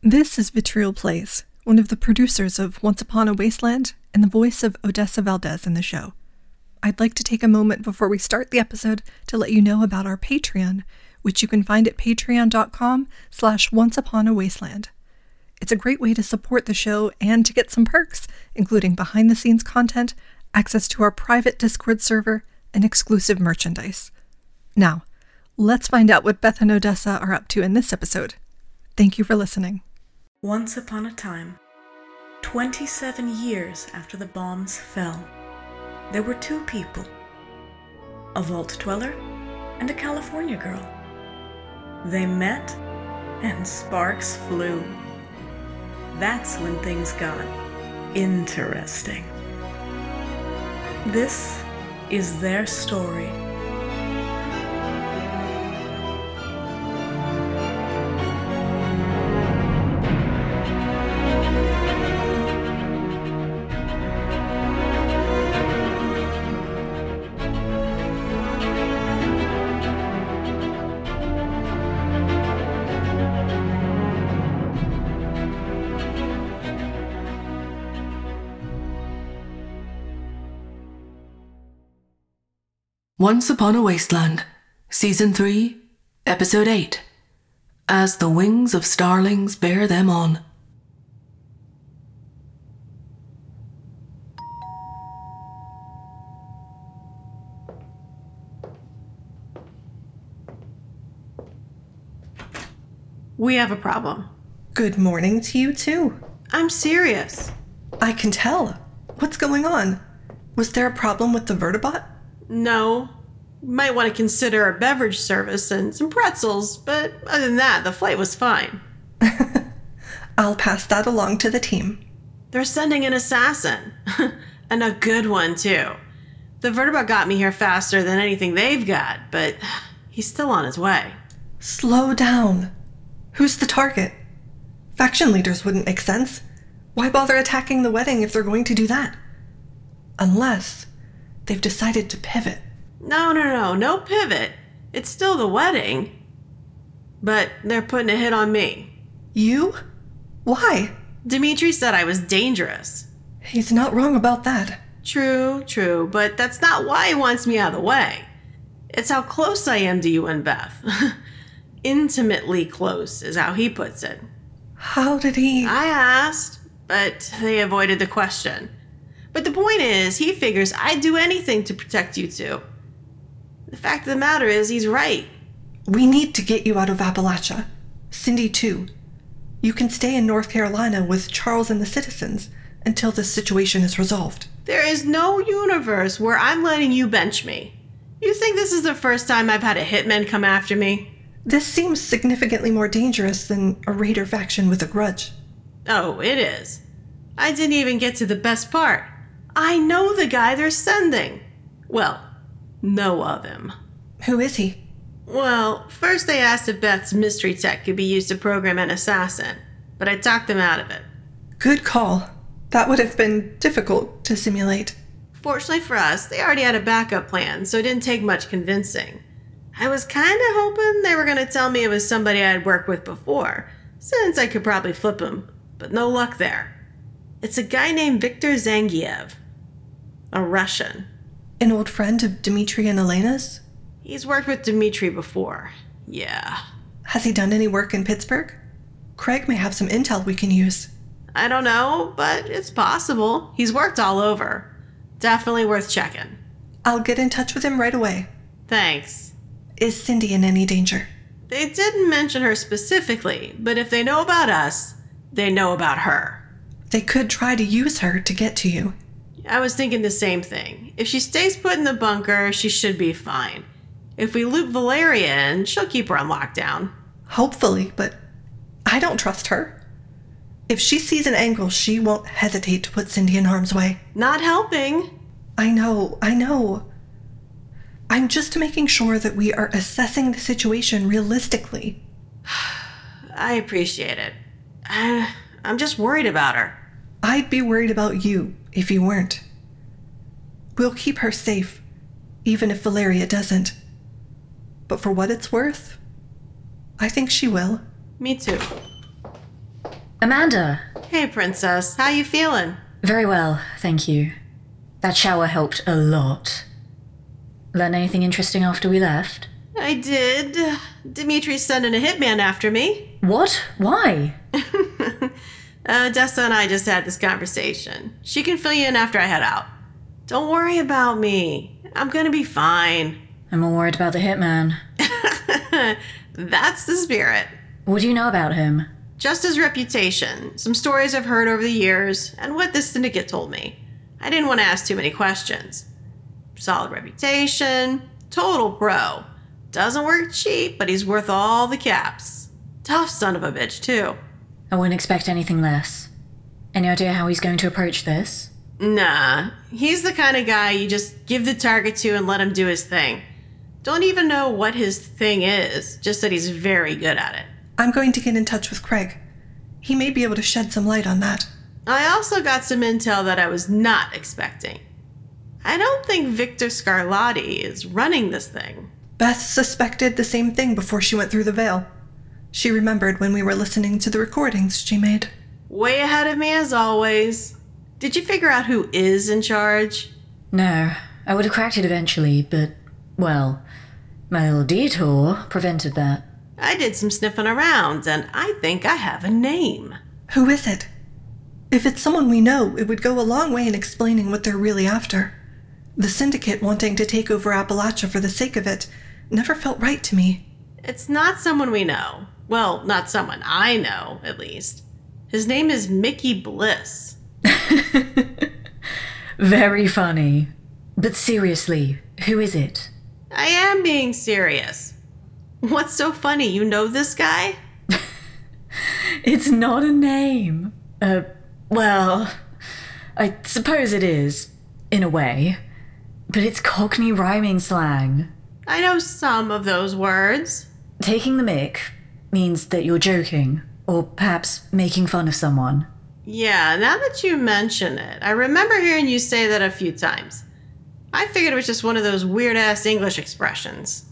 This is Vitriol Plays, one of the producers of Once Upon a Wasteland and the voice of Odessa Valdez in the show. I'd like to take a moment before we start the episode to let you know about our Patreon, which you can find at patreon.com/onceuponawasteland. It's a great way to support the show and to get some perks, including behind-the-scenes content, access to our private Discord server, and exclusive merchandise. Now, let's find out what Beth and Odessa are up to in this episode. Thank you for listening. Once upon a time, 27 years after the bombs fell, there were two people, a vault dweller and a California girl. They met and sparks flew. That's when things got interesting. This is their story. Once Upon a Wasteland, Season 3, Episode 8, As the Wings of Starlings Bear Them On. We have a problem. Good morning to you, too. I'm serious. I can tell. What's going on? Was there a problem with the Vertibot? No. You might want to consider a beverage service and some pretzels, but other than that, the flight was fine. I'll pass that along to the team. They're sending an assassin. And a good one, too. The Vertibot got me here faster than anything they've got, but he's still on his way. Slow down. Who's the target? Faction leaders wouldn't make sense. Why bother attacking the wedding if they're going to do that? Unless they've decided to pivot. No pivot. It's still the wedding. But they're putting a hit on me. You? Why? Dimitri said I was dangerous. He's not wrong about that. True, but that's not why he wants me out of the way. It's how close I am to you and Beth. Intimately close is how he puts it. How did he... I asked, but they avoided the question. But the point is, he figures I'd do anything to protect you two. The fact of the matter is, he's right. We need to get you out of Appalachia. Cindy, too. You can stay in North Carolina with Charles and the citizens until this situation is resolved. There is no universe where I'm letting you bench me. You think this is the first time I've had a hitman come after me? This seems significantly more dangerous than a raider faction with a grudge. Oh, it is. I didn't even get to the best part. I know the guy they're sending. Well, know of him. Who is he? Well, first they asked if Beth's mystery tech could be used to program an assassin, but I talked them out of it. Good call. That would have been difficult to simulate. Fortunately for us, they already had a backup plan, so it didn't take much convincing. I was kind of hoping they were going to tell me it was somebody I had worked with before, since I could probably flip him, but no luck there. It's a guy named Viktor Zangiev. A Russian. An old friend of Dmitri and Elena's? He's worked with Dmitri before. Yeah. Has he done any work in Pittsburgh? Craig may have some intel we can use. I don't know, but it's possible. He's worked all over. Definitely worth checking. I'll get in touch with him right away. Thanks. Is Cindy in any danger? They didn't mention her specifically, but if they know about us, they know about her. They could try to use her to get to you. I was thinking the same thing. If she stays put in the bunker, she should be fine. If we loop Valeria in, she'll keep her on lockdown. Hopefully, but I don't trust her. If she sees an angle, she won't hesitate to put Cindy in harm's way. Not helping. I know. I'm just making sure that we are assessing the situation realistically. I appreciate it. I'm just worried about her. I'd be worried about you if you weren't. We'll keep her safe, even if Valeria doesn't. But for what it's worth, I think she will. Me too. Amanda! Hey, Princess. How you feeling? Very well, thank you. That shower helped a lot. Learn anything interesting after we left? I did. Dimitri's sending a hitman after me. What? Why? Dessa and I just had this conversation. She can fill you in after I head out. Don't worry about me. I'm gonna be fine. I'm more worried about the hitman. That's the spirit. What do you know about him? Just his reputation, some stories I've heard over the years, and what this syndicate told me. I didn't want to ask too many questions. Solid reputation, total pro. Doesn't work cheap, but he's worth all the caps. Tough son of a bitch, too. I wouldn't expect anything less. Any idea how he's going to approach this? Nah, he's the kind of guy you just give the target to and let him do his thing. Don't even know what his thing is, just that he's very good at it. I'm going to get in touch with Craig. He may be able to shed some light on that. I also got some intel that I was not expecting. I don't think Victor Scarlatti is running this thing. Beth suspected the same thing before she went through the veil. She remembered when we were listening to the recordings she made. Way ahead of me as always. Did you figure out who is in charge? No, I would have cracked it eventually, but, well, my little detour prevented that. I did some sniffing around, and I think I have a name. Who is it? If it's someone we know, it would go a long way in explaining what they're really after. The Syndicate wanting to take over Appalachia for the sake of it never felt right to me. It's not someone we know. Well, not someone I know, at least. His name is Mickey Bliss. Very funny. But seriously, who is it? I am being serious. What's so funny? You know this guy? It's not a name. Well, I suppose it is, in a way. But it's Cockney rhyming slang. I know some of those words. Taking the mick means that you're joking, or perhaps making fun of someone. Yeah, now that you mention it, I remember hearing you say that a few times. I figured it was just one of those weird-ass English expressions.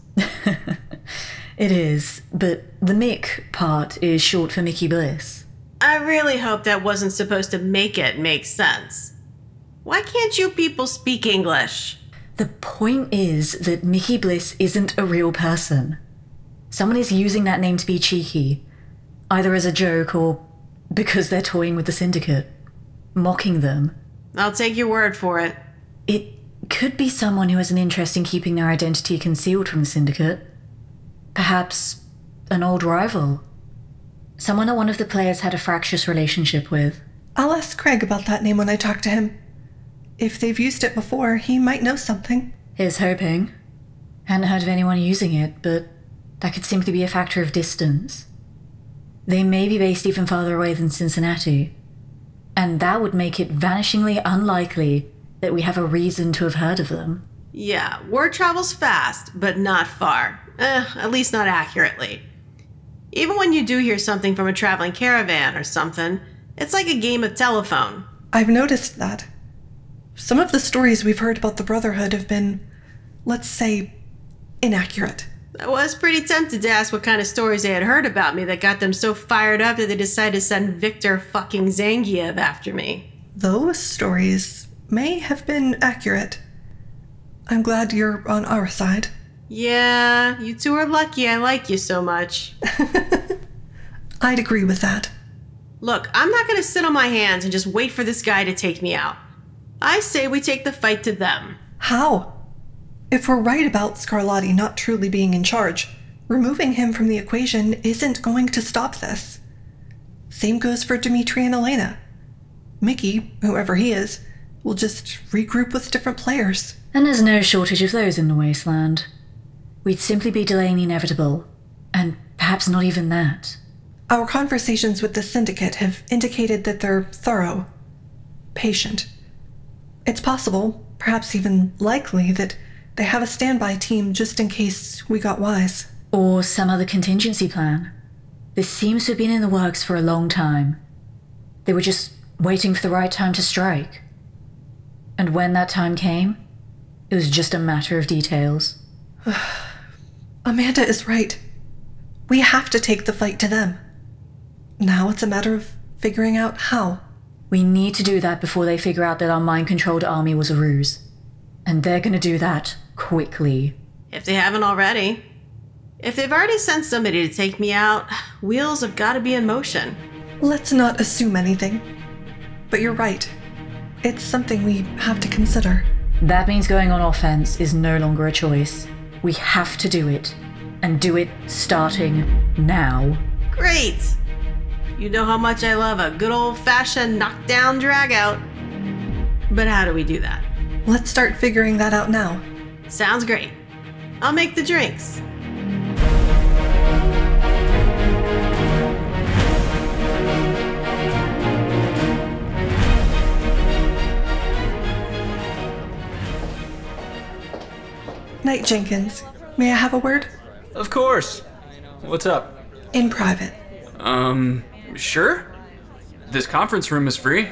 It is, but the Mick part is short for Mickey Bliss. I really hope that wasn't supposed to make it make sense. Why can't you people speak English? The point is that Mickey Bliss isn't a real person. Someone is using that name to be cheeky, either as a joke or because they're toying with the Syndicate, mocking them. I'll take your word for it. It could be someone who has an interest in keeping their identity concealed from the Syndicate. Perhaps an old rival. Someone that one of the players had a fractious relationship with. I'll ask Craig about that name when I talk to him. If they've used it before, he might know something. Here's hoping. Hadn't heard of anyone using it, but that could simply be a factor of distance. They may be based even farther away than Cincinnati, and that would make it vanishingly unlikely that we have a reason to have heard of them. Yeah, word travels fast, but not far. At least not accurately. Even when you do hear something from a traveling caravan or something, it's like a game of telephone. I've noticed that. Some of the stories we've heard about the Brotherhood have been, let's say, inaccurate. I was pretty tempted to ask what kind of stories they had heard about me that got them so fired up that they decided to send Victor fucking Zangief after me. Those stories may have been accurate. I'm glad you're on our side. Yeah, you two are lucky I like you so much. I'd agree with that. Look, I'm not gonna sit on my hands and just wait for this guy to take me out. I say we take the fight to them. How? If we're right about Scarlatti not truly being in charge, removing him from the equation isn't going to stop this. Same goes for Dimitri and Elena. Mickey, whoever he is, will just regroup with different players. And there's no shortage of those in the wasteland. We'd simply be delaying the inevitable, and perhaps not even that. Our conversations with the Syndicate have indicated that they're thorough, patient. It's possible, perhaps even likely, that they have a standby team just in case we got wise. Or some other contingency plan. This seems to have been in the works for a long time. They were just waiting for the right time to strike. And when that time came, it was just a matter of details. Amanda is right. We have to take the fight to them. Now it's a matter of Figuring out how. We need to do that before they figure out that our mind-controlled army was a ruse. And they're gonna do that quickly. If they haven't already. If they've already sent somebody to take me out, wheels have got to be in motion. Let's not assume anything. But you're right. It's something we have to consider. That means going on offense is no longer a choice. We have to do it. And do it starting now. Great! You know how much I love a good old-fashioned knockdown dragout. But how do we do that? Let's start figuring that out now. Sounds great. I'll make the drinks. Knight Jenkins, may I have a word? Of course. What's up? In private. Sure? This conference room is free.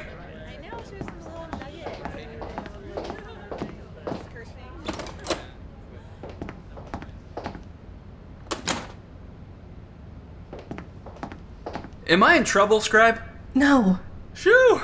Am I in trouble, Scribe? No. Phew!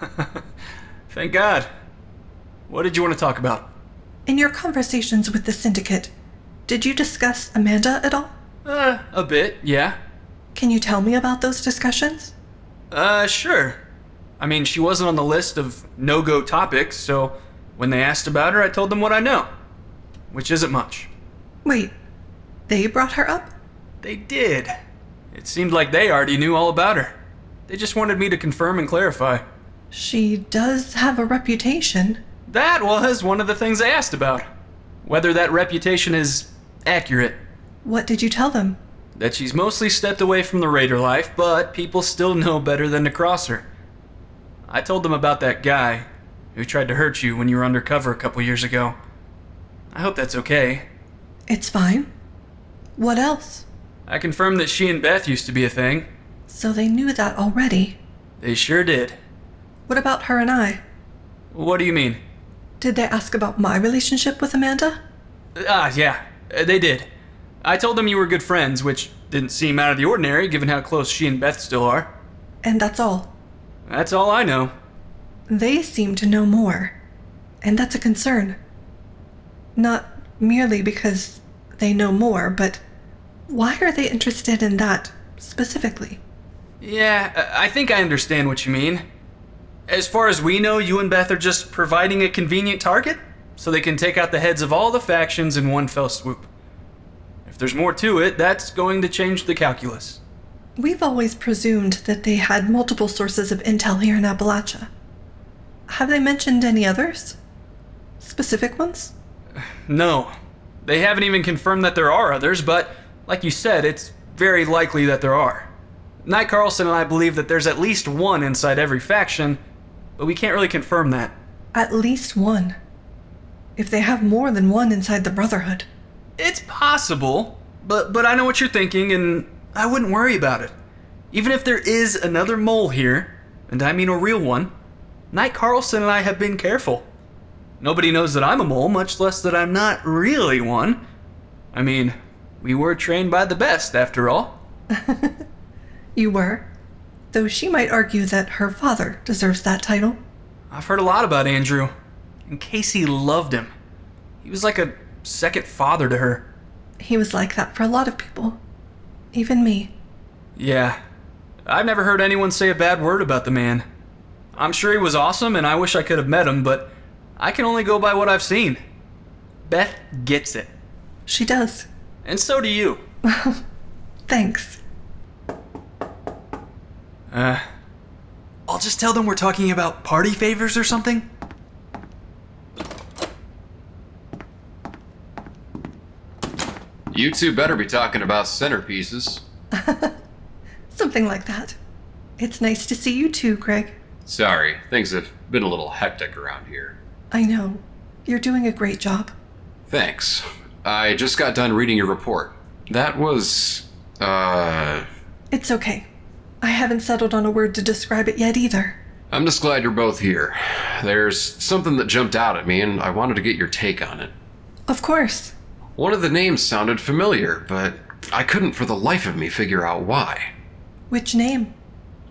Thank God. What did you want to talk about? In your conversations with the Syndicate, did you discuss Amanda at all? A bit, yeah. Can you tell me about those discussions? Sure. I mean, she wasn't on the list of no-go topics, so when they asked about her, I told them what I know. Which isn't much. Wait, they brought her up? They did. It seemed like they already knew all about her. They just wanted me to confirm and clarify. She does have a reputation. That was one of the things I asked about. Whether that reputation is accurate. What did you tell them? That she's mostly stepped away from the Raider life, but people still know better than to cross her. I told them about that guy who tried to hurt you when you were undercover a couple years ago. I hope that's okay. It's fine. What else? I confirmed that she and Beth used to be a thing. So they knew that already. They sure did. What about her and I? What do you mean? Did they ask about my relationship with Amanda? Yeah, they did. I told them you were good friends, which didn't seem out of the ordinary given how close she and Beth still are. And that's all. That's all I know. They seem to know more. And that's a concern. Not merely because they know more, but why are they interested in that specifically? Yeah, I think I understand what you mean. As far as we know, you and Beth are just providing a convenient target, so they can take out the heads of all the factions in one fell swoop. If there's more to it, that's going to change the calculus. We've always presumed that they had multiple sources of intel here in Appalachia. Have they mentioned any others? Specific ones? No. They haven't even confirmed that there are others, but, like you said, it's very likely that there are. Knight Carlson and I believe that there's at least one inside every faction, but we can't really confirm that. At least one. If they have more than one inside the Brotherhood. It's possible, but I know what you're thinking, and I wouldn't worry about it. Even if there is another mole here, and I mean a real one, Knight Carlson and I have been careful. Nobody knows that I'm a mole, much less that I'm not really one. I mean, we were trained by the best, after all. You were? Though she might argue that her father deserves that title. I've heard a lot about Andrew, and Casey loved him. He was like a second father to her. He was like that for a lot of people. Even me. Yeah. I've never heard anyone say a bad word about the man. I'm sure he was awesome, and I wish I could have met him, but I can only go by what I've seen. Beth gets it. She does. And so do you. Thanks. I'll just tell them we're talking about party favors or something. You two better be talking about centerpieces. Something like that. It's nice to see you too, Greg. Sorry, things have been a little hectic around here. I know. You're doing a great job. Thanks. I just got done reading your report. That was, It's okay. I haven't settled on a word to describe it yet either. I'm just glad you're both here. There's something that jumped out at me, and I wanted to get your take on it. Of course. One of the names sounded familiar, but I couldn't for the life of me figure out why. Which name?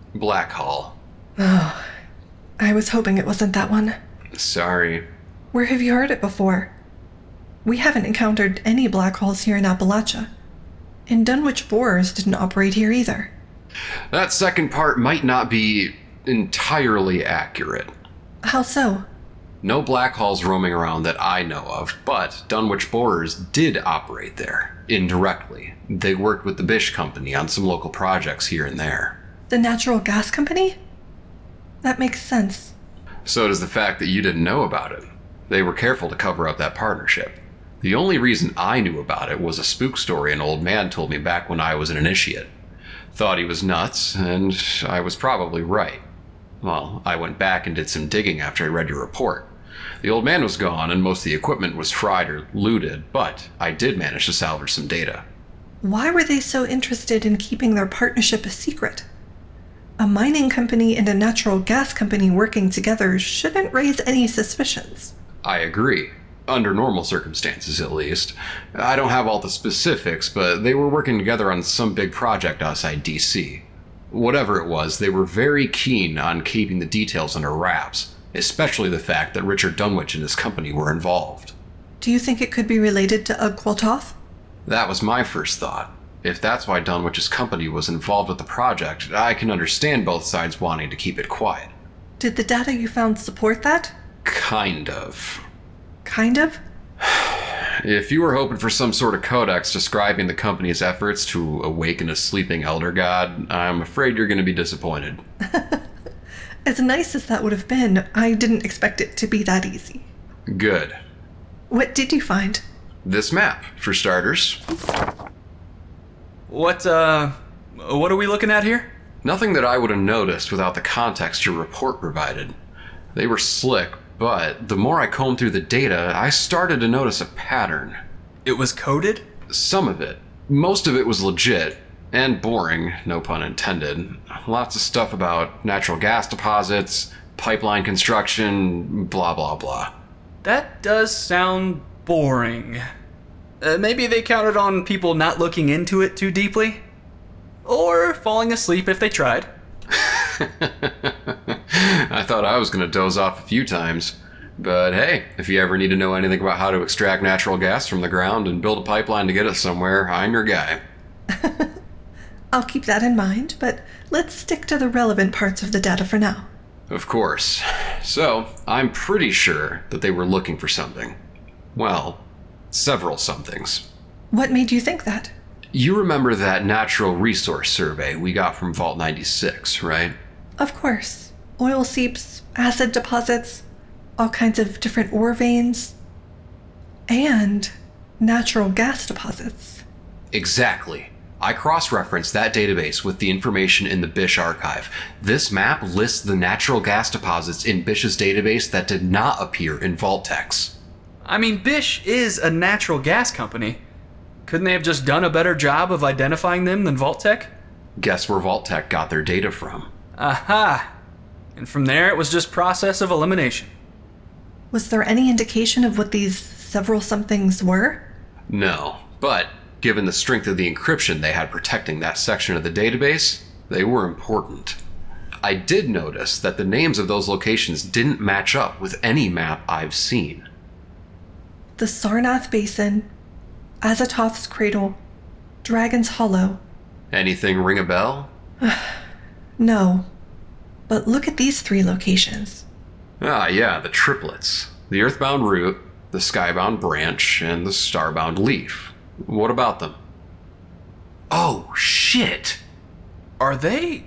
Black Hall. Oh, I was hoping it wasn't that one. Sorry. Where have you heard it before? We haven't encountered any black holes here in Appalachia. And Dunwich borers didn't operate here either. That second part might not be entirely accurate. How so? No black holes roaming around that I know of, but Dunwich borers did operate there, indirectly. They worked with the Bish Company on some local projects here and there. The natural gas company? That makes sense. So does the fact that you didn't know about it. They were careful to cover up that partnership. The only reason I knew about it was a spook story an old man told me back when I was an initiate. Thought he was nuts, and I was probably right. Well, I went back and did some digging after I read your report. The old man was gone and most of the equipment was fried or looted, but I did manage to salvage some data. Why were they so interested in keeping their partnership a secret? A mining company and a natural gas company working together shouldn't raise any suspicions. I agree. Under normal circumstances, at least. I don't have all the specifics, but they were working together on some big project outside DC. Whatever it was, they were very keen on keeping the details under wraps, especially the fact that Richard Dunwich and his company were involved. Do you think it could be related to Ugg Qualtoff? That was my first thought. If that's why Dunwich's company was involved with the project, I can understand both sides wanting to keep it quiet. Did the data you found support that? Kind of. Kind of? If you were hoping for some sort of codex describing the company's efforts to awaken a sleeping elder god, I'm afraid you're going to be disappointed. As nice as that would have been, I didn't expect it to be that easy. Good. What did you find? This map, for starters. What are we looking at here? Nothing that I would have noticed without the context your report provided. They were slick, but the more I combed through the data, I started to notice a pattern. It was coded? Some of it. Most of it was legit. And boring, no pun intended. Lots of stuff about natural gas deposits, pipeline construction, blah blah blah. That does sound boring. Maybe they counted on people not looking into it too deeply? Or falling asleep if they tried. I thought I was going to doze off a few times. But hey, if you ever need to know anything about how to extract natural gas from the ground and build a pipeline to get it somewhere, I'm your guy. I'll keep that in mind, but let's stick to the relevant parts of the data for now. Of course. So, I'm pretty sure that they were looking for something. Well, several somethings. What made you think that? You remember that natural resource survey we got from Vault 96, right? Of course. Oil seeps, acid deposits, all kinds of different ore veins, and natural gas deposits. Exactly. I cross-referenced that database with the information in the Bish archive. This map lists the natural gas deposits in Bish's database that did not appear in Vault-Tec's. I mean, Bish is a natural gas company. Couldn't they have just done a better job of identifying them than Vault-Tec? Guess where Vault-Tec got their data from. Aha! And from there, it was just process of elimination. Was there any indication of what these several somethings were? No, but given the strength of the encryption they had protecting that section of the database, they were important. I did notice that the names of those locations didn't match up with any map I've seen. The Sarnath Basin, Azatoth's Cradle, Dragon's Hollow. Anything ring a bell? No. But look at these 3 locations. Ah, yeah, the triplets. The Earthbound Root, the Skybound Branch, and the Starbound Leaf. What about them? Oh, shit! Are they?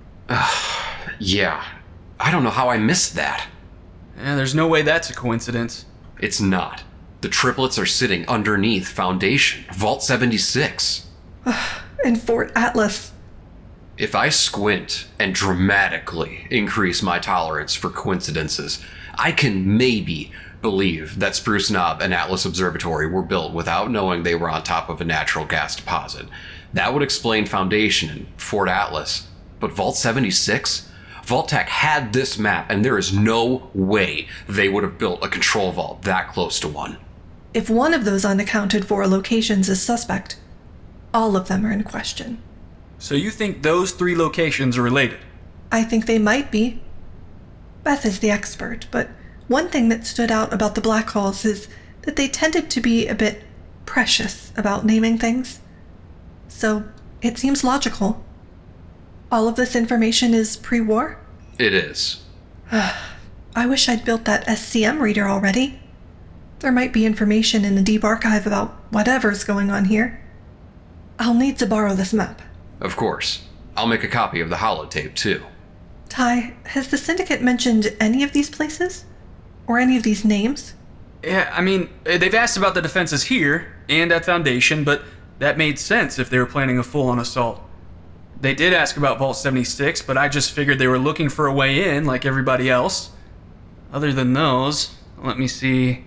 Yeah. I don't know how I missed that. There's no way that's a coincidence. It's not. The triplets are sitting underneath Foundation, Vault 76. And Fort Atlas. If I squint and dramatically increase my tolerance for coincidences, I can maybe believe that Spruce Knob and Atlas Observatory were built without knowing they were on top of a natural gas deposit. That would explain Foundation and Fort Atlas. But Vault 76? Vault-Tec had this map, and there is no way they would have built a control vault that close to one. If one of those unaccounted for locations is suspect, all of them are in question. So you think those 3 locations are related? I think they might be. Beth is the expert, but one thing that stood out about the black holes is that they tended to be a bit precious about naming things. So it seems logical. All of this information is pre-war? It is. I wish I'd built that SCM reader already. There might be information in the deep archive about whatever's going on here. I'll need to borrow this map. Of course. I'll make a copy of the holotape, too. Ty, has the Syndicate mentioned any of these places? Or any of these names? Yeah, I mean, they've asked about the defenses here and at Foundation, but that made sense if they were planning a full-on assault. They did ask about Vault 76, but I just figured they were looking for a way in like everybody else. Other than those, let me see.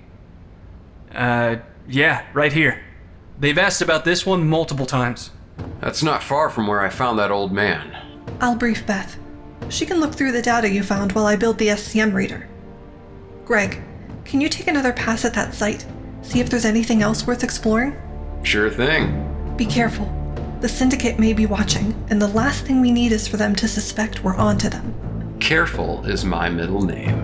Yeah, right here. They've asked about this one multiple times. That's not far from where I found that old man. I'll brief Beth. She can look through the data you found while I build the SCM reader. Greg, can you take another pass at that site? See if there's anything else worth exploring? Sure thing. Be careful. The Syndicate may be watching, and the last thing we need is for them to suspect we're onto them. Careful is my middle name.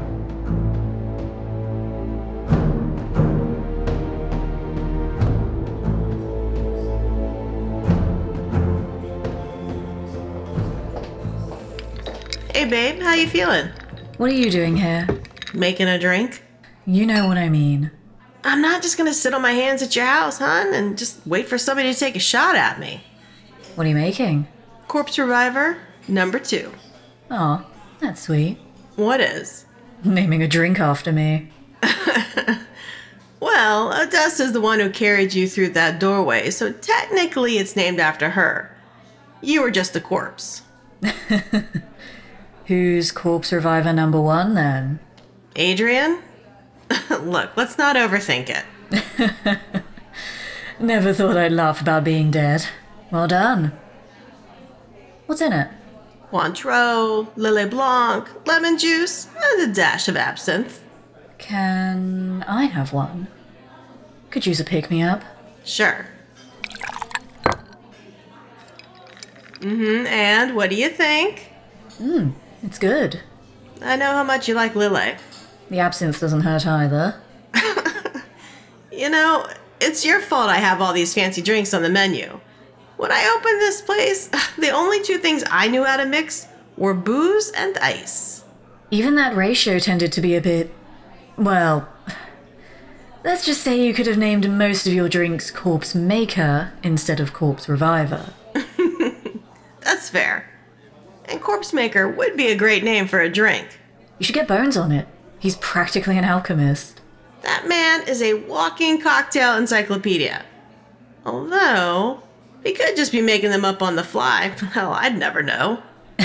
Hey babe, how you feeling? What are you doing here? Making a drink? You know what I mean. I'm not just gonna sit on my hands at your house, hon, and just wait for somebody to take a shot at me. What are you making? Corpse Reviver, number 2. Oh, that's sweet. What is? Naming a drink after me. Well, Odessa's the one who carried you through that doorway, so technically it's named after her. You were just a corpse. Who's Corpse Reviver number 1 then? Adrian? Look, let's not overthink it. Never thought I'd laugh about being dead. Well done. What's in it? Cointreau, Lillet Blanc, lemon juice, and a dash of absinthe. Can I have one? Could use a pick-me-up. Sure. And what do you think? It's good. I know how much you like Lillet. The absinthe doesn't hurt either. You know, it's your fault I have all these fancy drinks on the menu. When I opened this place, the only 2 things I knew how to mix were booze and ice. Even that ratio tended to be a bit... well... let's just say you could have named most of your drinks Corpse Maker instead of Corpse Reviver. That's fair. And Corpse Maker would be a great name for a drink. You should get Bones on it. He's practically an alchemist. That man is a walking cocktail encyclopedia. Although, he could just be making them up on the fly. Hell, I'd never know.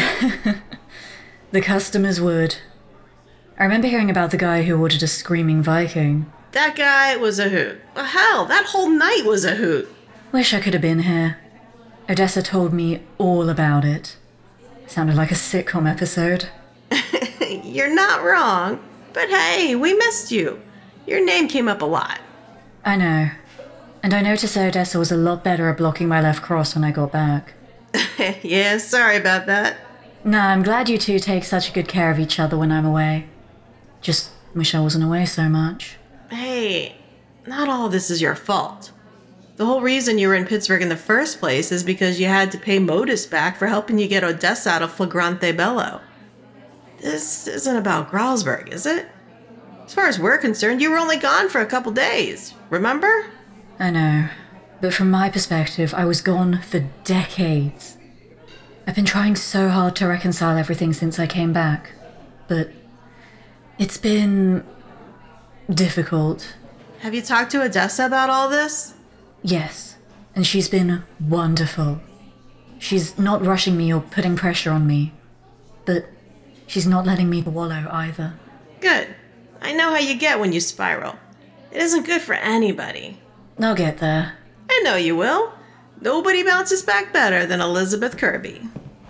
The customers would. I remember hearing about the guy who ordered a Screaming Viking. That guy was a hoot. Hell, that whole night was a hoot. Wish I could have been here. Odessa told me all about it. Sounded like a sitcom episode. You're not wrong. But hey, we missed you. Your name came up a lot. I know. And I noticed Odessa was a lot better at blocking my left cross when I got back. Yeah, sorry about that. Nah, I'm glad you two take such good care of each other when I'm away. Just wish I wasn't away so much. Hey, not all this is your fault. The whole reason you were in Pittsburgh in the first place is because you had to pay Modus back for helping you get Odessa out of Flagrante Bello. This isn't about Gralsberg, is it? As far as we're concerned, you were only gone for a couple days, remember? I know. But from my perspective, I was gone for decades. I've been trying so hard to reconcile everything since I came back. But it's been difficult. Have you talked to Odessa about all this? Yes, and she's been wonderful. She's not rushing me or putting pressure on me. But she's not letting me wallow either. Good. I know how you get when you spiral. It isn't good for anybody. I'll get there. I know you will. Nobody bounces back better than Elizabeth Kirby.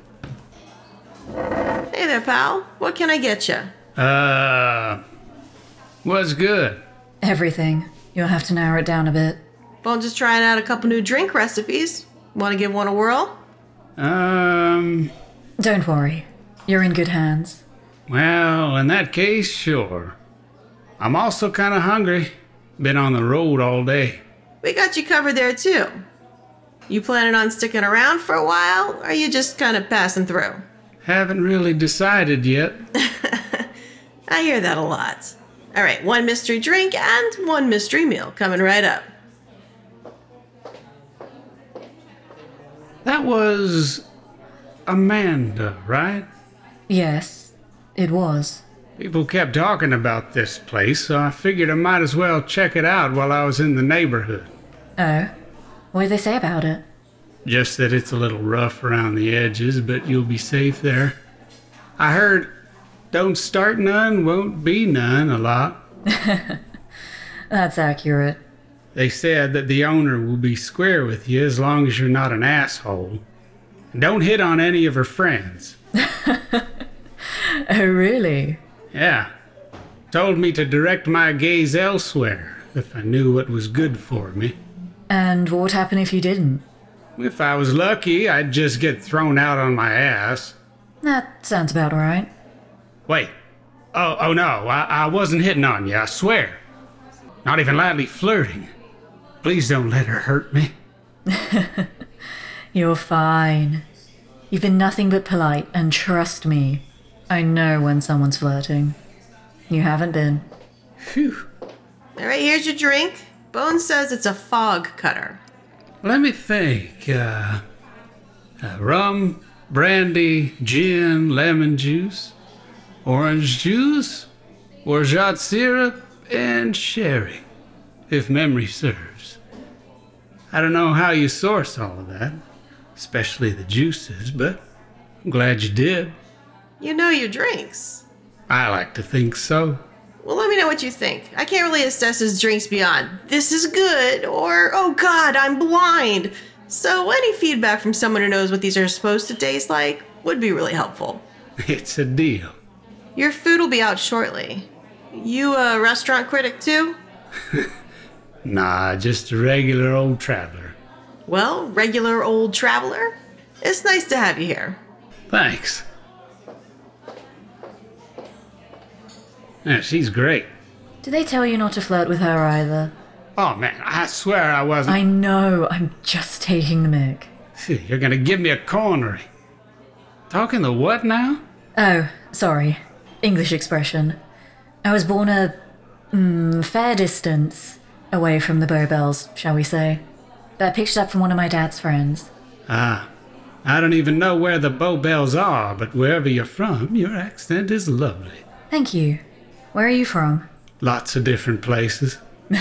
Hey there, pal. What can I get you? What's good? Everything. You'll have to narrow it down a bit. Well, just trying out a couple new drink recipes. Want to give one a whirl? Don't worry. You're in good hands. Well, in that case, sure. I'm also kind of hungry. Been on the road all day. We got you covered there, too. You planning on sticking around for a while, or are you just kind of passing through? Haven't really decided yet. I hear that a lot. All right, 1 mystery drink and 1 mystery meal coming right up. That was Amanda, right? Yes, it was. People kept talking about this place, so I figured I might as well check it out while I was in the neighborhood. Oh? What did they say about it? Just that it's a little rough around the edges, but you'll be safe there. I heard, don't start none, won't be none a lot. That's accurate. They said that the owner will be square with you as long as you're not an asshole. And don't hit on any of her friends. Oh, really? Yeah. Told me to direct my gaze elsewhere if I knew what was good for me. And what would happen if you didn't? If I was lucky, I'd just get thrown out on my ass. That sounds about right. Wait. Oh no, I wasn't hitting on you, I swear. Not even lightly flirting. Please don't let her hurt me. You're fine. You've been nothing but polite, and trust me, I know when someone's flirting. You haven't been. Phew. All right, here's your drink. Bones says it's a fog cutter. Let me think. Rum, brandy, gin, lemon juice, orange juice, orgeat syrup, and sherry, if memory serves. I don't know how you source all of that, especially the juices, but I'm glad you did. You know your drinks. I like to think so. Well, let me know what you think. I can't really assess his drinks beyond, this is good, or, oh God, I'm blind. So any feedback from someone who knows what these are supposed to taste like would be really helpful. It's a deal. Your food will be out shortly. You a restaurant critic too? Nah, just a regular old traveler. Well, regular old traveler. It's nice to have you here. Thanks. Yeah, she's great. Did they tell you not to flirt with her either? Oh man, I swear I wasn't. I know, I'm just taking the mic. You're gonna give me a cornery. Talking the what now? Oh, sorry. English expression. I was born a fair distance away from the Bowbells, shall we say. But I picked it up from one of my dad's friends. Ah, I don't even know where the Bowbells are, but wherever you're from, your accent is lovely. Thank you. Where are you from? Lots of different places.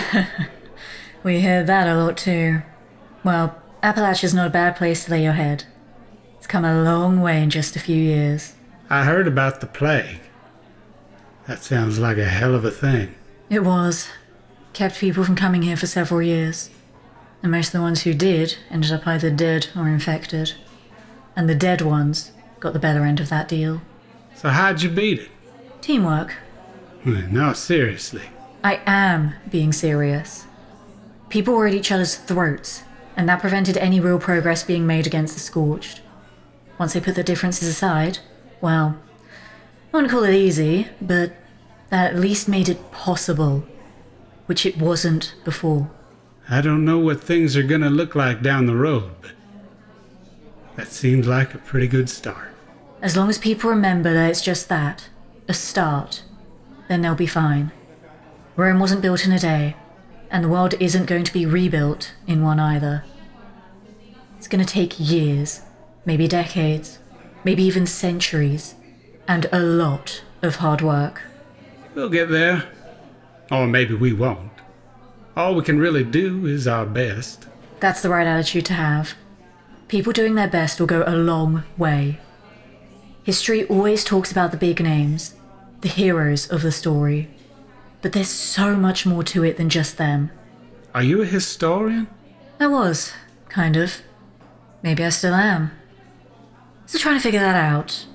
We hear that a lot too. Well, Appalachia's not a bad place to lay your head. It's come a long way in just a few years. I heard about the plague. That sounds like a hell of a thing. It was. Kept people from coming here for several years. And most of the ones who did ended up either dead or infected. And the dead ones got the better end of that deal. So how'd you beat it? Teamwork. No, seriously. I am being serious. People were at each other's throats, and that prevented any real progress being made against the Scorched. Once they put their differences aside, well, I wouldn't call it easy, but that at least made it possible, which it wasn't before. I don't know what things are gonna look like down the road, but that seems like a pretty good start. As long as people remember that it's just that, a start, then they'll be fine. Rome wasn't built in a day, and the world isn't going to be rebuilt in one either. It's going to take years, maybe decades, maybe even centuries, and a lot of hard work. We'll get there. Or maybe we won't. All we can really do is our best. That's the right attitude to have. People doing their best will go a long way. History always talks about the big names, the heroes of the story. But there's so much more to it than just them. Are you a historian? I was, kind of. Maybe I still am. Still trying to figure that out.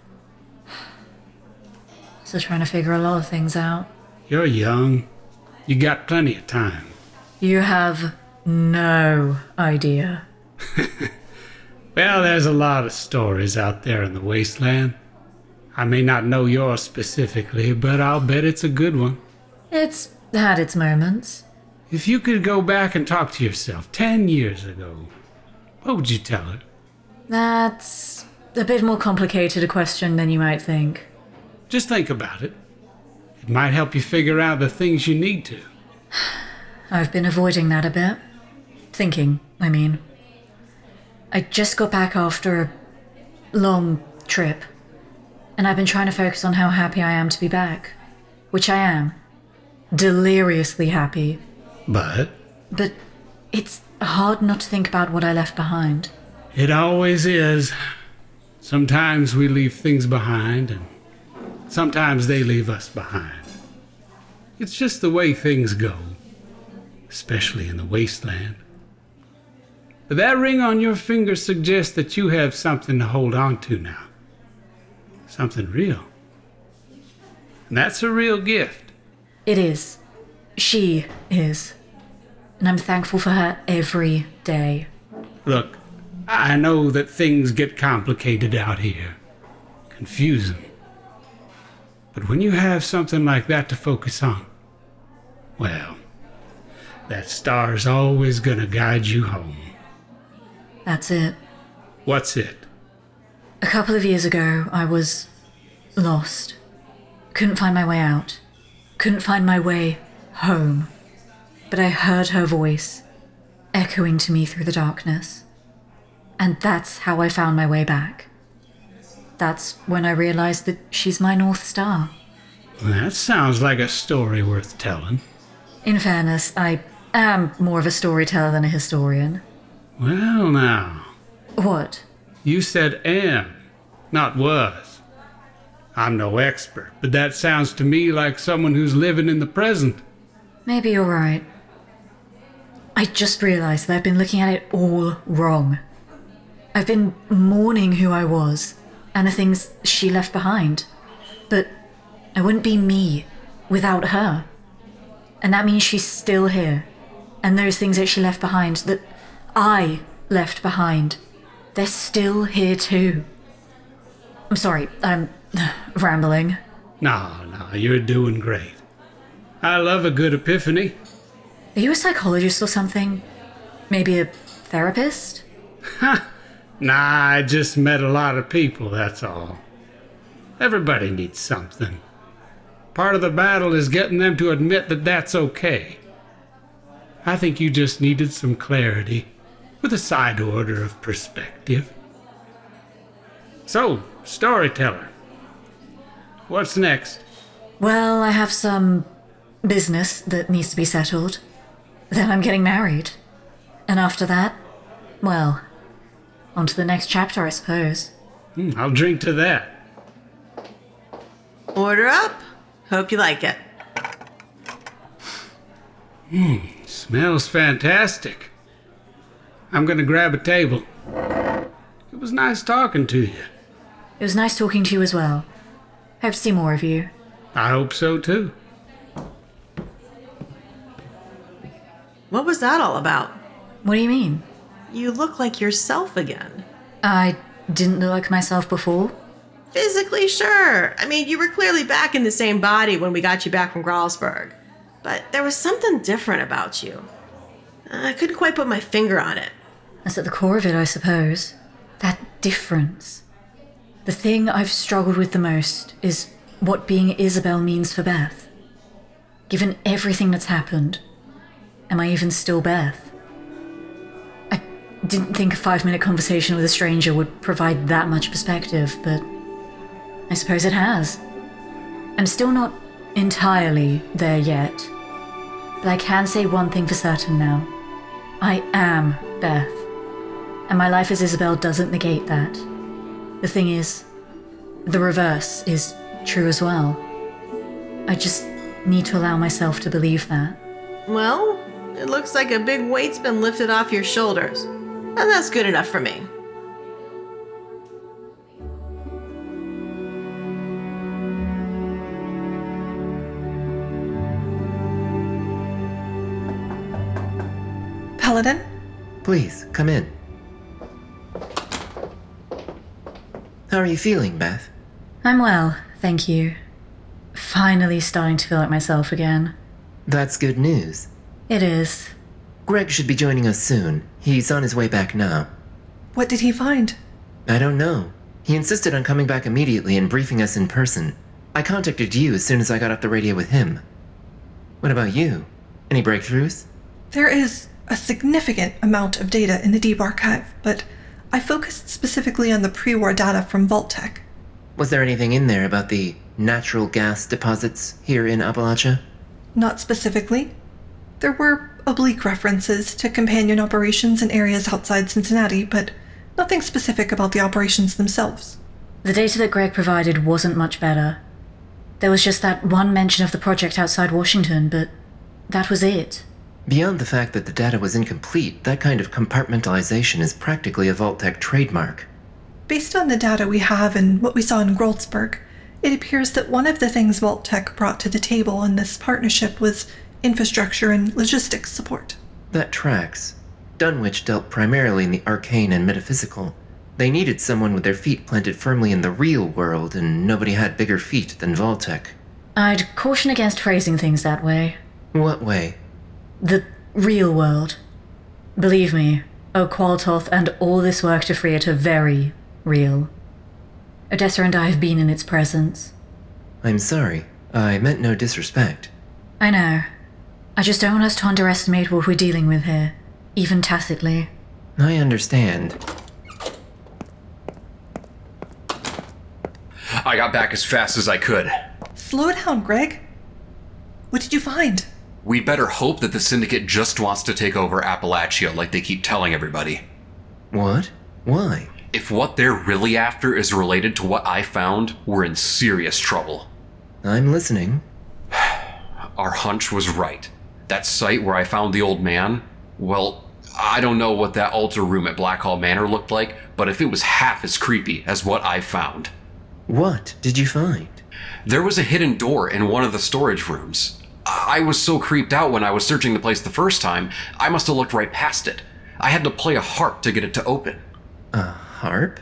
Still trying to figure a lot of things out. You're young. You got plenty of time. You have no idea. Well, there's a lot of stories out there in the wasteland. I may not know yours specifically, but I'll bet it's a good one. It's had its moments. If you could go back and talk to yourself 10 years ago, what would you tell her? That's a bit more complicated a question than you might think. Just think about it. It might help you figure out the things you need to. I've been avoiding that a bit. Thinking, I mean. I just got back after a long trip, and I've been trying to focus on how happy I am to be back. Which I am. Deliriously happy. But it's hard not to think about what I left behind. it always is. Sometimes we leave things behind, and sometimes they leave us behind. It's just the way things go, especially in the wasteland. But that ring on your finger suggests that you have something to hold on to now. Something real. And that's a real gift. It is. She is. And I'm thankful for her every day. Look, I know that things get complicated out here. Confusing. But when you have something like that to focus on, well, that star's always gonna guide you home. That's it. What's it? A couple of years ago, I was lost. Couldn't find my way out. Couldn't find my way home. But I heard her voice echoing to me through the darkness. And that's how I found my way back. That's when I realized that she's my North Star. That sounds like a story worth telling. In fairness, I am more of a storyteller than a historian. Well, now, What? you said am, not was. I'm no expert, but that sounds to me like someone who's living in the present. Maybe you're right. I just realized that I've been looking at it all wrong. I've been mourning who I was and the things she left behind. But I wouldn't be me without her. And that means she's still here. And those things that she left behind, that I left behind, they're still here too. I'm sorry, I'm rambling. No, you're doing great. I love a good epiphany. Are you a psychologist or something? Maybe a therapist? Nah, I just met a lot of people, that's all. Everybody needs something. Part of the battle is getting them to admit that that's okay. I think you just needed some clarity, with a side order of perspective. So, storyteller, what's next? Well, I have some business that needs to be settled. Then I'm getting married. And after that, well, on to the next chapter, I suppose. I'll drink to that. Order up. Hope you like it. Smells fantastic. I'm gonna grab a table. It was nice talking to you. It was nice talking to you as well. Hope to see more of you. I hope so too. What was that all about? What do you mean? You look like yourself again. I didn't look like myself before? Physically, sure. I mean, you were clearly back in the same body when we got you back from Gralsberg. But there was something different about you. I couldn't quite put my finger on it. That's at the core of it, I suppose. That difference. The thing I've struggled with the most is what being Isabel means for Beth. Given everything that's happened, am I even still Beth? I didn't think a 5-minute conversation with a stranger would provide that much perspective, but I suppose it has. I'm still not entirely there yet, but I can say one thing for certain now. I am Beth, and my life as Isabel doesn't negate that. The thing is, the reverse is true as well. I just need to allow myself to believe that. Well, it looks like a big weight's been lifted off your shoulders. And that's good enough for me. Paladin? Please, come in. How are you feeling, Beth? I'm well, thank you. Finally starting to feel like myself again. That's good news. It is. Greg should be joining us soon. He's on his way back now. What did he find? I don't know. He insisted on coming back immediately and briefing us in person. I contacted you as soon as I got off the radio with him. What about you? Any breakthroughs? There is a significant amount of data in the Deep Archive, but I focused specifically on the pre-war data from Vault-Tec. Was there anything in there about the natural gas deposits here in Appalachia? Not specifically. There were oblique references to companion operations in areas outside Cincinnati, but nothing specific about the operations themselves. The data that Greg provided wasn't much better. There was just that one mention of the project outside Washington, but that was it. Beyond the fact that the data was incomplete, that kind of compartmentalization is practically a Vault-Tec trademark. Based on the data we have and what we saw in Groldsburg, it appears that one of the things Vault-Tec brought to the table in this partnership was infrastructure and logistics support. That tracks. Dunwich dealt primarily in the arcane and metaphysical. They needed someone with their feet planted firmly in the real world, and nobody had bigger feet than Vault-Tec. I'd caution against phrasing things that way. What way? The real world. Believe me, Oak-Qualtoth and all this work to free it are very real. Odessa and I have been in its presence. I'm sorry. I meant no disrespect. I know. I just don't want us to underestimate what we're dealing with here, even tacitly. I understand. I got back as fast as I could. Slow down, Greg. What did you find? We better hope that the Syndicate just wants to take over Appalachia like they keep telling everybody. What? Why? If what they're really after is related to what I found, we're in serious trouble. I'm listening. Our hunch was right. That site where I found the old man, well, I don't know what that altar room at Blackhall Manor looked like, but if it was half as creepy as what I found. What did you find? There was a hidden door in one of the storage rooms. I was so creeped out when I was searching the place the first time, I must have looked right past it. I had to play a harp to get it to open. A harp?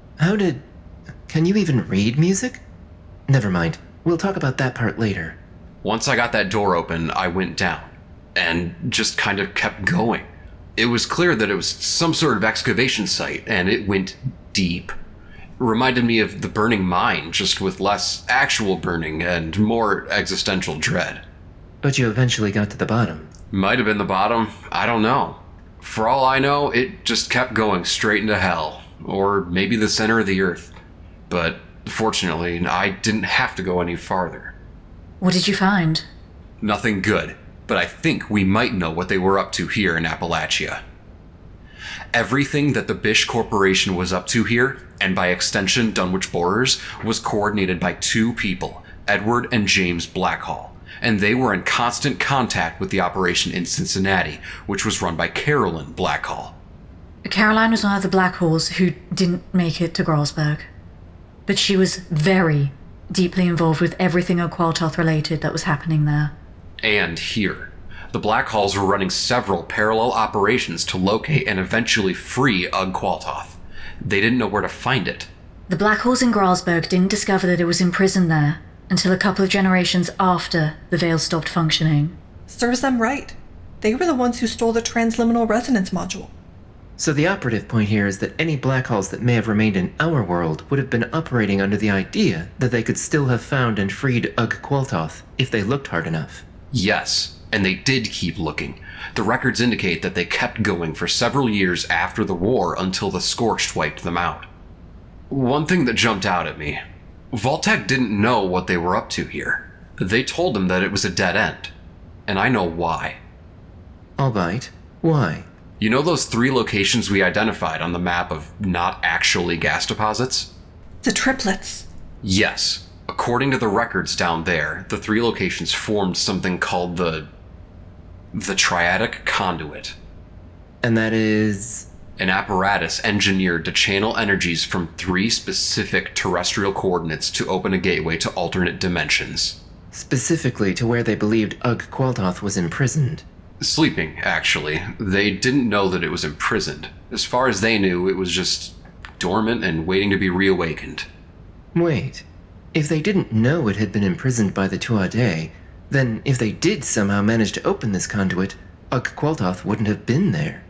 Can you even read music? Never mind. We'll talk about that part later. Once I got that door open, I went down, and just kind of kept going. It was clear that it was some sort of excavation site, and it went deep. Reminded me of the burning mine, just with less actual burning and more existential dread. But you eventually got to the bottom. Might have been the bottom, I don't know. For all I know, it just kept going straight into hell, or maybe the center of the earth. But fortunately, I didn't have to go any farther. What did you find? Nothing good, but I think we might know what they were up to here in Appalachia. Everything that the Bish Corporation was up to here, and by extension Dunwich Borers, was coordinated by two people, Edward and James Blackhall, and they were in constant contact with the operation in Cincinnati, which was run by Carolyn Blackhall. Caroline was one of the Blackhalls who didn't make it to Grolsburg. But she was very deeply involved with everything Oak-Qualtoth related that was happening there. And here. The Blackhalls were running several parallel operations to locate and eventually free Oak-Qualtoth. They didn't know where to find it. The Blackhalls in Grolsburg didn't discover that it was imprisoned there until a couple of generations after the Veil stopped functioning. Serves them right. They were the ones who stole the transliminal resonance module. So the operative point here is that any Blackhalls that may have remained in our world would have been operating under the idea that they could still have found and freed Oak-Qualtoth if they looked hard enough. Yes, and they did keep looking. The records indicate that they kept going for several years after the war until the Scorched wiped them out. One thing that jumped out at me, Vault-Tec didn't know what they were up to here. They told them that it was a dead end, and I know why. Albeit, why? You know those 3 locations we identified on the map of not actually gas deposits? The triplets. Yes. According to the records down there, the 3 locations formed something called the Triadic Conduit. And that is? An apparatus engineered to channel energies from 3 specific terrestrial coordinates to open a gateway to alternate dimensions. Specifically to where they believed Oak-Qualtoth was imprisoned. Sleeping, actually. They didn't know that it was imprisoned. As far as they knew, it was just dormant and waiting to be reawakened. Wait, If they didn't know it had been imprisoned by the Tuatha, then if they did somehow manage to open this conduit, Ugg-Queltoth wouldn't have been there.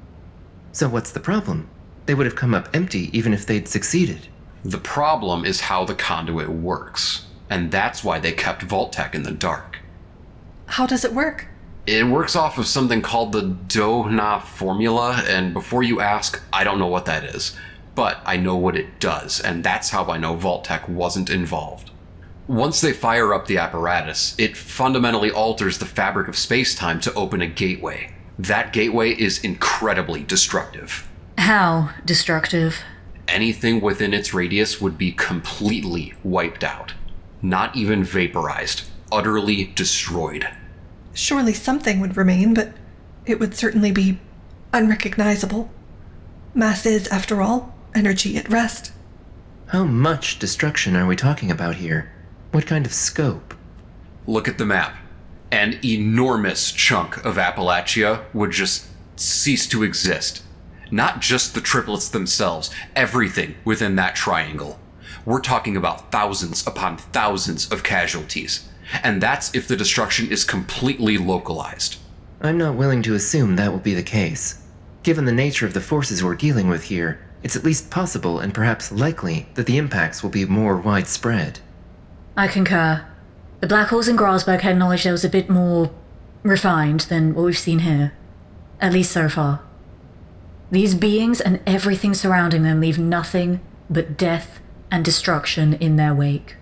So what's the problem? They would have come up empty even if they'd succeeded. The problem is how the conduit works, and that's why they kept Vault-Tec in the dark. How does it work? It works off of something called the Dohna formula, and before you ask, I don't know what that is. But I know what it does, and that's how I know Vault-Tec wasn't involved. Once they fire up the apparatus, it fundamentally alters the fabric of space-time to open a gateway. That gateway is incredibly destructive. How destructive? Anything within its radius would be completely wiped out. Not even vaporized. Utterly destroyed. Surely something would remain, but it would certainly be unrecognizable. Mass is, after all, energy at rest. How much destruction are we talking about here? What kind of scope? Look at the map. An enormous chunk of Appalachia would just cease to exist. Not just the triplets themselves, everything within that triangle. We're talking about thousands upon thousands of casualties. And that's if the destruction is completely localized. I'm not willing to assume that will be the case. Given the nature of the forces we're dealing with here, it's at least possible and perhaps likely that the impacts will be more widespread. I concur. The black holes in Grasberg had knowledge that was a bit more refined than what we've seen here. At least so far. These beings and everything surrounding them leave nothing but death and destruction in their wake.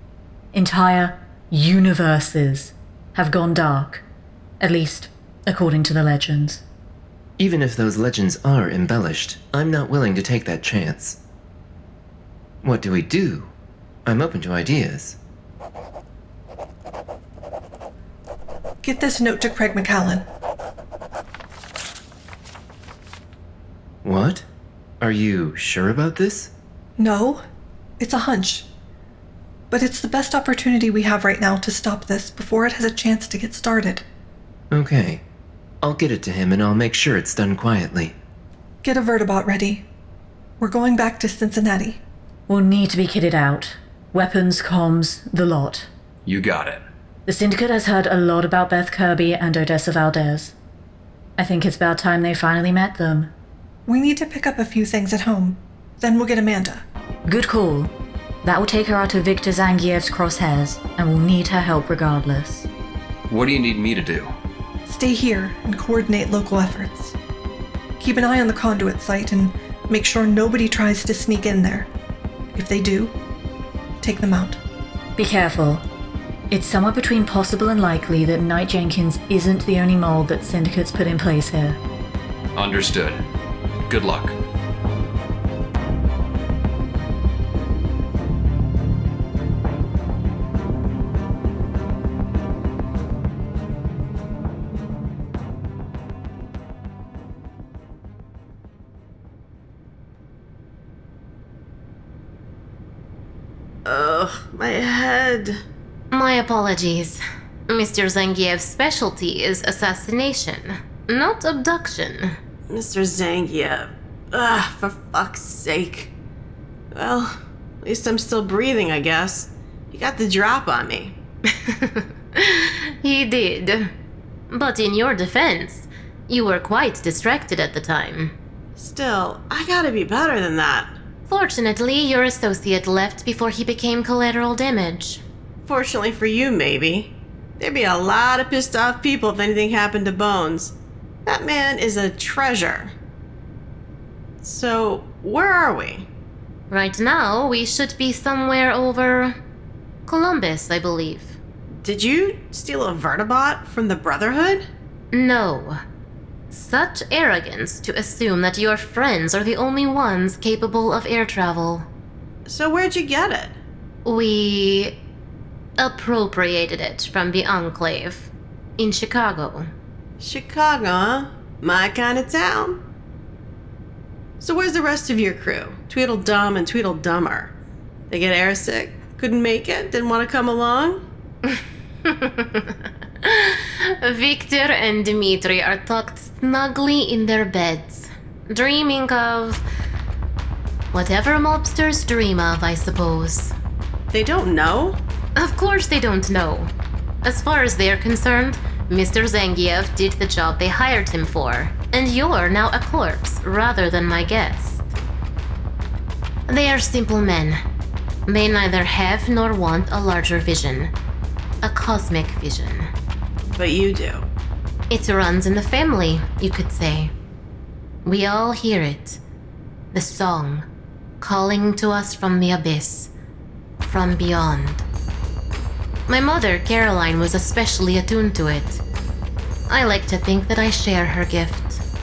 Entire universes have gone dark, at least according to the legends. Even if those legends are embellished, I'm not willing to take that chance. What do we do? I'm open to ideas. Get this note to Craig McCallan. What? Are you sure about this? No, it's a hunch. But it's the best opportunity we have right now to stop this before it has a chance to get started. Okay. I'll get it to him and I'll make sure it's done quietly. Get a vertibot ready. We're going back to Cincinnati. We'll need to be kitted out. Weapons, comms, the lot. You got it. The Syndicate has heard a lot about Beth Kirby and Odessa Valdez. I think it's about time they finally met them. We need to pick up a few things at home. Then we'll get Amanda. Good call. That will take her out of Viktor Zangiev's crosshairs, and we'll need her help regardless. What do you need me to do? Stay here and coordinate local efforts. Keep an eye on the conduit site and make sure nobody tries to sneak in there. If they do, take them out. Be careful. It's somewhere between possible and likely that Knight Jenkins isn't the only mold that Syndicate's put in place here. Understood. Good luck. Ugh, my head. My apologies. Mr. Zangiev's specialty is assassination, not abduction. Mr. Zangiev. Ugh, for fuck's sake. Well, at least I'm still breathing, I guess. He got the drop on me. He did. But in your defense, you were quite distracted at the time. Still, I gotta be better than that. Fortunately, your associate left before he became collateral damage. Fortunately for you, maybe. There'd be a lot of pissed off people if anything happened to Bones. That man is a treasure. So, where are we? Right now, we should be somewhere over Columbus, I believe. Did you steal a vertibot from the Brotherhood? No. Such arrogance to assume that your friends are the only ones capable of air travel. So where'd you get it? We appropriated it from the Enclave in Chicago. Chicago, huh? My kind of town. So where's the rest of your crew? Tweedledum and Tweedledummer. They get airsick? Couldn't make it? Didn't want to come along? Victor and Dmitri are tucked snugly in their beds, dreaming of whatever mobsters dream of, I suppose. They don't know? Of course they don't know. As far as they're concerned, Mr. Zangief did the job they hired him for, and you're now a corpse rather than my guest. They are simple men. They neither have nor want a larger vision. A cosmic vision. But you do. It runs in the family, you could say. We all hear it. The song, calling to us from the abyss, from beyond. My mother, Caroline, was especially attuned to it. I like to think that I share her gift.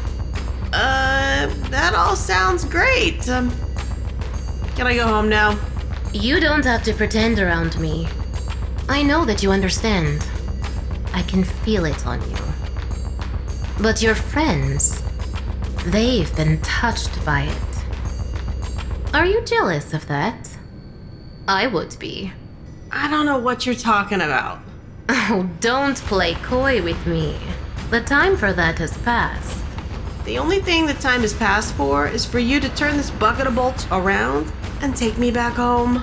That all sounds great. Can I go home now? You don't have to pretend around me. I know that you understand. I can feel it on you. But your friends, they've been touched by it. Are you jealous of that? I would be. I don't know what you're talking about. Oh, don't play coy with me. The time for that has passed. The only thing the time has passed for is for you to turn this bucket of bolts around and take me back home.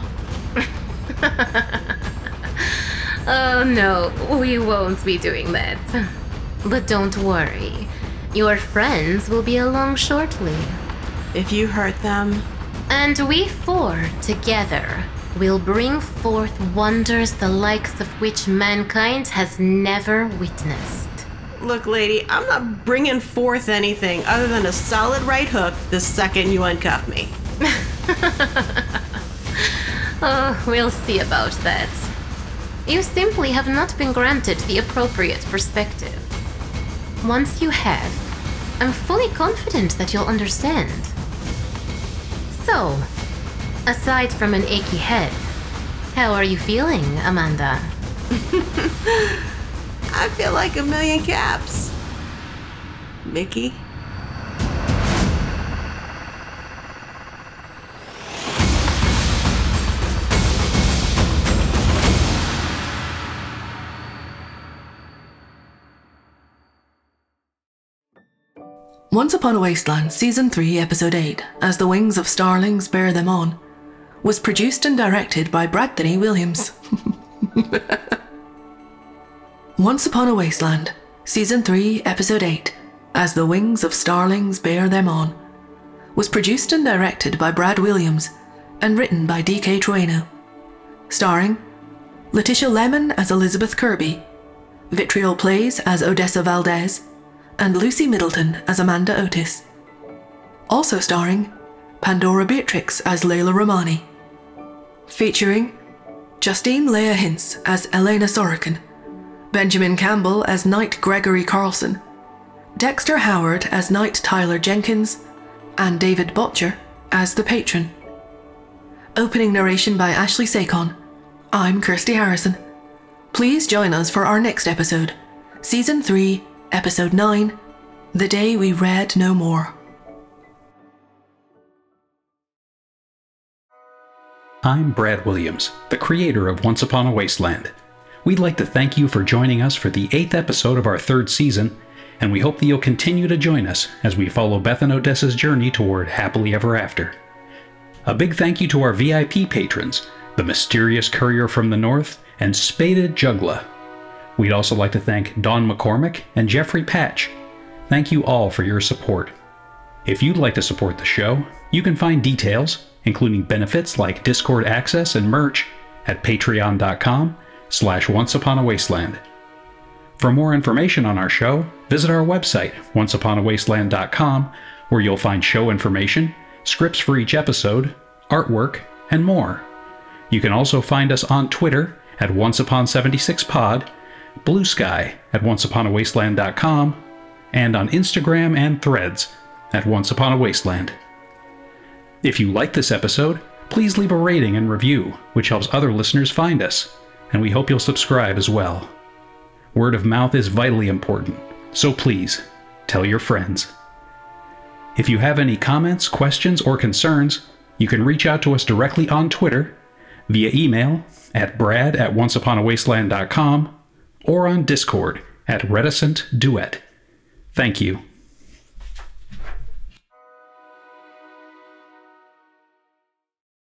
Oh no, we won't be doing that. But don't worry. Your friends will be along shortly. If you hurt them. And we four, together, will bring forth wonders the likes of which mankind has never witnessed. Look, lady, I'm not bringing forth anything other than a solid right hook the second you uncuff me. Oh, we'll see about that. You simply have not been granted the appropriate perspective. Once you have, I'm fully confident that you'll understand. So, aside from an achy head, how are you feeling, Amanda? I feel like a million caps. Mickey? Once Upon a Wasteland, Season 3, Episode 8, As the Wings of Starlings Bear Them On, was produced and directed by Bradley Williams. Once Upon a Wasteland, Season 3, Episode 8, As the Wings of Starlings Bear Them On, was produced and directed by Brad Williams and written by D.K. Trueno. Starring Letitia Lemon as Elizabeth Kirby, Vitriol Plays as Odessa Valdez, and Lucy Middleton as Amanda Otis. Also starring Pandora Beatrix as Layla Romani. Featuring Justine Leah Hintz as Elena Sorokin, Benjamin Campbell as Knight Gregory Carlson, Dexter Howard as Knight Tyler Jenkins, and David Botcher as the Patron. Opening narration by Ashley Sakon. I'm Kirsty Harrison. Please join us for our next episode, Season 3, Episode 9, The Day We Read No More. I'm Brad Williams, the creator of Once Upon a Wasteland. We'd like to thank you for joining us for the 8th episode of our 3rd season, and we hope that you'll continue to join us as we follow Beth and Odessa's journey toward happily ever after. A big thank you to our VIP patrons, the Mysterious Courier from the North and Spaded Juggler. We'd also like to thank Dawn McCormick and Jeffrey Patch. Thank you all for your support. If you'd like to support the show, you can find details, including benefits like Discord access and merch, at patreon.com/onceuponawasteland. For more information on our show, visit our website, onceuponawasteland.com, where you'll find show information, scripts for each episode, artwork, and more. You can also find us on Twitter at onceupon76pod, Blue Sky at onceuponawasteland.com, and on Instagram and Threads at onceuponawasteland. If you like this episode, please leave a rating and review, which helps other listeners find us, and we hope you'll subscribe as well. Word of mouth is vitally important, so please, tell your friends. If you have any comments, questions, or concerns, you can reach out to us directly on Twitter, via email at brad@onceuponawasteland.com, or on Discord at Reticent Duet. Thank you.